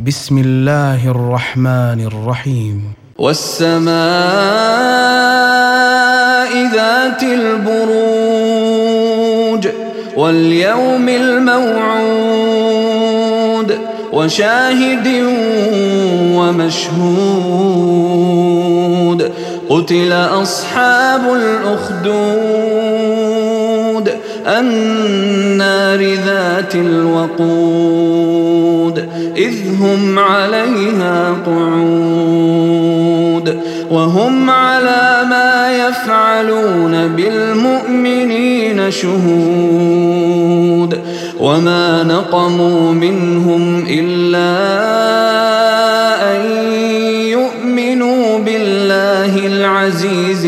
بسم الله الرحمن الرحيم. والسماء ذات البروج واليوم الموعود وشاهد ومشهود قتل أصحاب الأخدود النار ذات الوقود إذ هم عليها قعود وهم على ما يفعلون بالمؤمنين شهود وما نقموا منهم إلا أن يؤمنوا بالله العزيز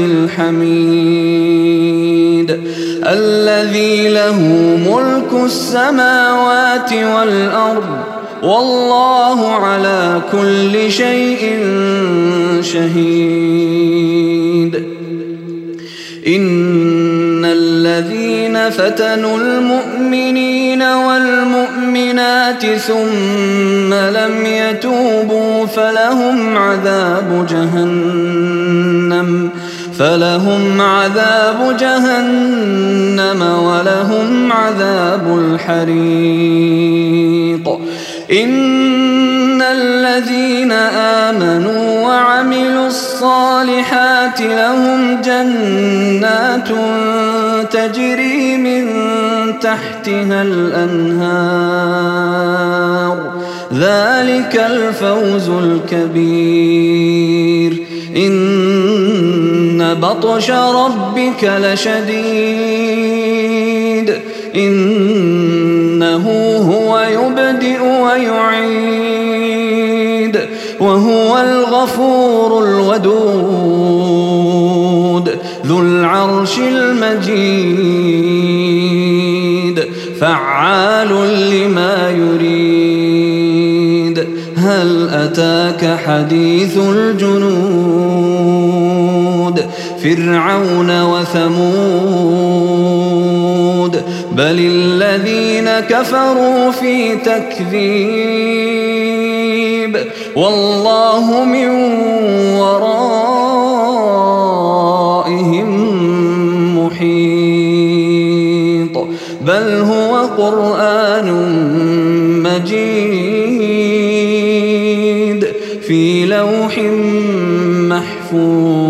الحميد الذي له ملك السماوات والأرض والله على كل شيء شهيد. إن الذين فتنوا المؤمنين والمؤمنات ثم لم يتوبوا فلهم عذاب جهنم ولهم عذاب الحريق. إن الذين آمنوا وعملوا الصالحات لهم جنات تجري من تحتها الأنهار ذلك الفوز الكبير. إن بطش ربك لشديد إنه هو يبدئ ويعيد وهو الغفور الودود ذو العرش المجيد فعال لما يريد. هل أتاك حديث الجنود فرعون وثمود بل الذين كفروا في تكذيب والله من ورائهم محيط بل هو قرآن مجيد في لوح محفوظ.